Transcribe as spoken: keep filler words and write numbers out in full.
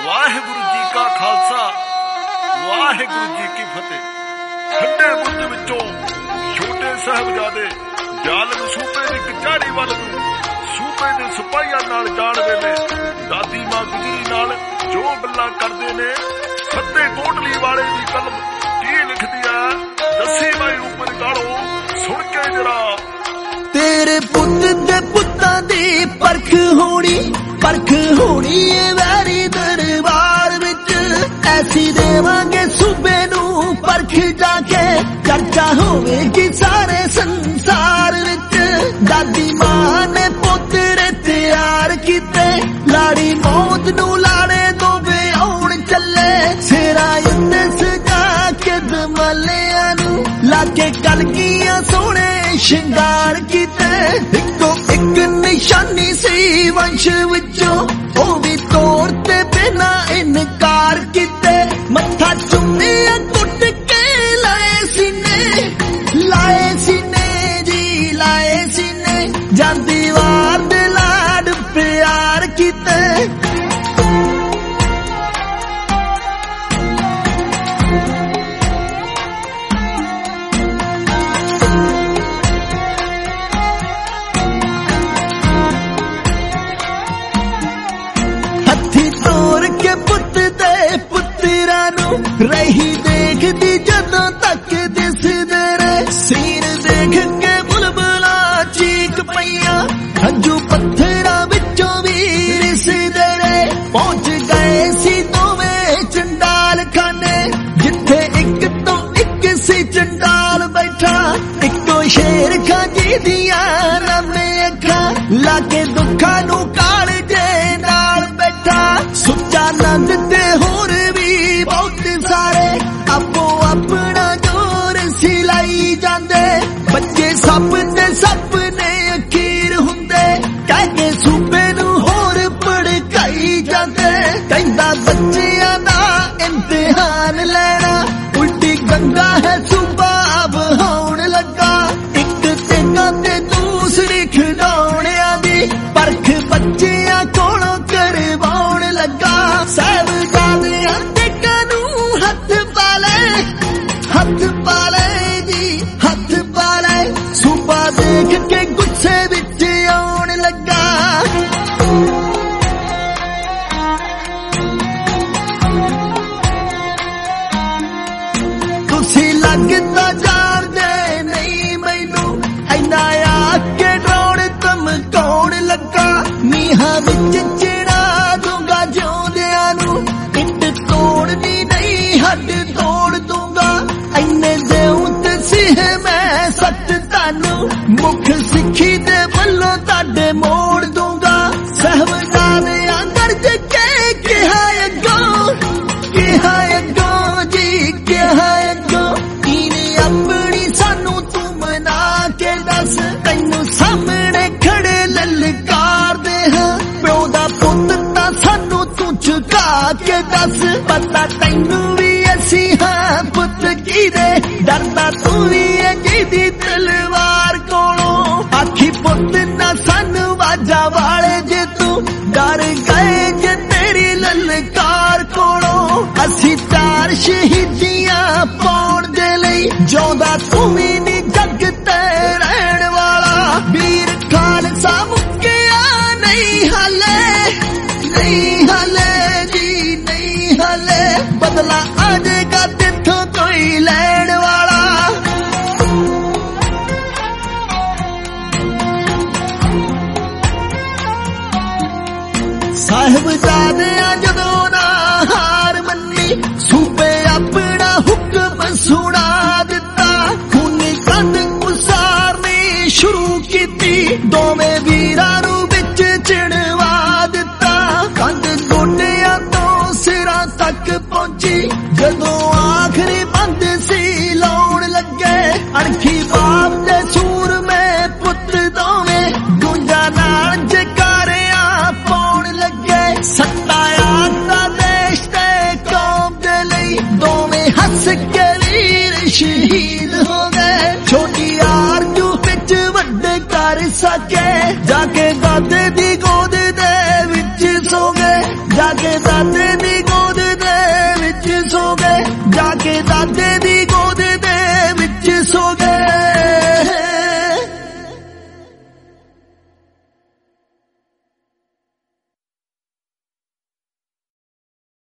ਵਾਹਿਗੁਰੂ ਜੀ ਕਾ ਖਾਲਸਾ ਵਾਹਿਗੁਰੂ ਜੀ ਕੀ ਫਤਿਹ। ਠੰਡੇ ਬੁਰਜ ਵਿੱਚੋਂ ਛੋਟੇ ਸਾਹਿਬਜ਼ਾਦੇ ਜ਼ਾਲਮ ਸੂਬੇ ਦੀ ਕਚਹਿਰੀ ਵੱਲ ਨੂੰ ਸੂਬੇ ਦੇ ਸਿਪਾਹੀਆਂ ਨਾਲ ਜਾਣ ਵੇਲੇ ਦਾਦੀ ਮਾਂ ਗੁਜਰੀ ਨਾਲ ਜੋ ਗੱਲਾਂ ਕਰਦੇ ਨੇ, ਸੱਤੇ ਕੋਟਲੀ ਵਾਲੇ ਦੀ ਕਲਮ ਕੀ ਲਿਖਦੀ ਆ, ਦੱਸੀ ਬਾਈ ਉੱਪਰ ਗਾਲੋ ਸੁਣ ਕੇ ਜਰਾ। तेरे पुत दे पुत्तां दी परख होनी परख होनी है वैरी दरबार विच, ऐसी देवांगे सूबे नू परख जाके चर्चा होवेगी सारे संसार विच। दादी मां ने पोतरे तैयार कीते, लाड़ी मौत नू लाड़े दो वे आउण चले, सिरा उत्ते सजा के दमलियां नू लाके कलगियां सोने शिंगार कीते। इको एक निशानी सी वंश विचों ओ भी तौर ते बिना इनकार कीते, मत्था चुम्मिया कुट के लाए सीने लाए सीने जी लाए सीने, जांदी वार दे लाड प्यार कीते। रही देखदी जदों तक दिसदे रे, सीन देख के बुलबुला चीक पईया, हंजू पत्थरां विचों भी रिसदे रे। पहुंच गए सी दोवें चंडाल खाने, जिथे एक तो एक सी चंडाल बैठा, इको शेर खां जी दियां नवे अखां, लाके दुखां नू कालजे नाल बैठा। सुच्चा नंद ते होर बहुत सारे आपो अपना जोर सिलाई जांदे, बच्चे सप ते सपने अखीर हुंदे, कह के सूबे नू होर भड़काई जांदे। कहंदा बच्चियां दा इम्तिहान लेना, उल्टी गंगा है सूबा अब होण लगा, एक तेगा ते दूसरी खिडौणियां दी परख बच्चियां कोलों करवाउण लगा। साहिबजादियां हथ पाले हथ पाले जी हथ पाले, सूबा देख के गुस्से विच आउण लगा। तुसी लगदा जाणदे नहीं मैनू, इन्ना आके ड्रोण धमकाउण लगा, नीहां विच चिड़ा दूंगा जिउंदियां नू, इट तोड़नी हद तोड़ दूंगा, इन्ने देऊं ते सिह मैं सत तानू, मुख सिखी दे वल्लों ताडे मोड़ दूंगा। साहिबजादियां गर्ज के कहा अगों कहा अगों जी कहा अगों, इने अपनी सानू तू मना के दस, तैनू सामने खड़े ललकार दे हां, प्यो दा पुत तां सानू तू झुका के दस, पता तैनू सी हाँ पुत की दे, डरदा तू भी है जिदी तलवार कोलों, आखी पुत ना सानू वाजा वाले जे तू डर गए जे तेरी ललकार कोलों। असी चार शहीदियां पाउण दे लई जिउंदा तू भी नी जग ते रहण वाला, वीर खालसा मुक्किया नहीं हाले नहीं हाले जी नहीं हाले, बदला आजेगा तिथों कोई लैण वाला। साहिबजादियां जदों ना हार मन्नी, सूबे अपना हुक्म सुना दिता, खूनी कंध उसारनी शुरू कीती, दोवें वीरां नू विच चिणवा दिता। कंध गोडियां तो सिरां तक पहुंची, जदों आखिरी बंद सी लाउण लगे, अणखी बाप दे सूर में पुत दोवें गूंजा नाल जकारियां पाउण लगे। सताया दा देश ते कौम दे लई दोवें हस के वीर शहीद हो गए, छोटी आरजू विच वड्डे कर सके, जाके दादे दी गोद दे विच सो गए, जाके दादे